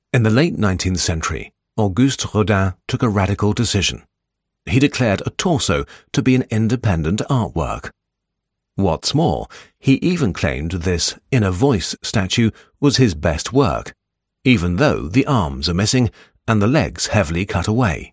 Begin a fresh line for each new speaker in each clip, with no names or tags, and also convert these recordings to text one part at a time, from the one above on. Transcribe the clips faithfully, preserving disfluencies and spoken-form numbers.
In the late nineteenth century, Auguste Rodin took a radical decision. He declared a torso to be an independent artwork. What's more, he even claimed this Inner Voice statue was his best work, even though the arms are missing and the legs heavily cut away.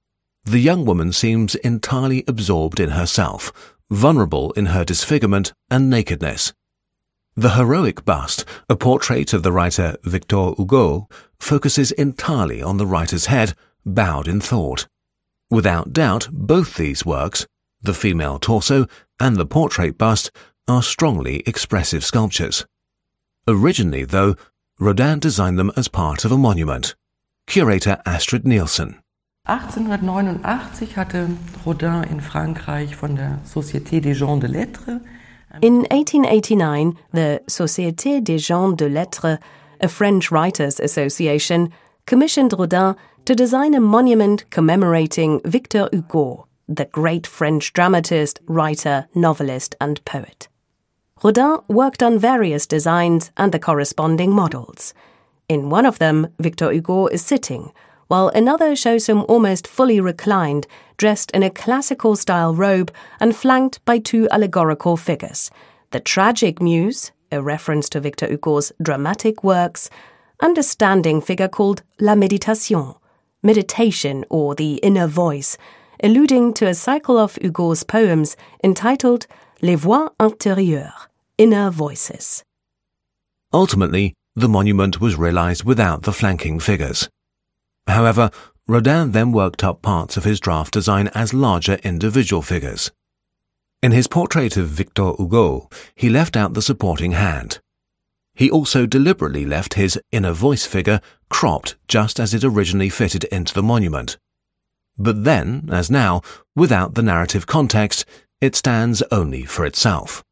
The young woman seems entirely absorbed in herself, vulnerable in her disfigurement and nakedness. The heroic bust, a portrait of the writer Victor Hugo, focuses entirely on the writer's head, bowed in thought. Without doubt, both these works, the female torso and the portrait bust, are strongly expressive sculptures. Originally, though, Rodin designed them as part of a monument. Curator Astrid Nielsen.
achtzehnhundertneunundachtzig hatte Rodin in Frankreich von der Société des gens de lettres.
In eighteen eighty-nine, the Société des gens de lettres, a French writers' association, commissioned Rodin to design a monument commemorating Victor Hugo, the great French dramatist, writer, novelist and poet. Rodin worked on various designs and the corresponding models. In one of them, Victor Hugo is sitting, while another shows him almost fully reclined, dressed in a classical-style robe and flanked by two allegorical figures, the Tragic Muse, a reference to Victor Hugo's dramatic works, and a standing figure called La Méditation, meditation or the inner voice, alluding to a cycle of Hugo's poems entitled Les Voix Intérieures, Inner Voices.
Ultimately, the monument was realized without the flanking figures. However, Rodin then worked up parts of his draft design as larger individual figures. In his portrait of Victor Hugo, he left out the supporting hand. He also deliberately left his inner voice figure cropped just as it originally fitted into the monument. But then, as now, without the narrative context, it stands only for itself.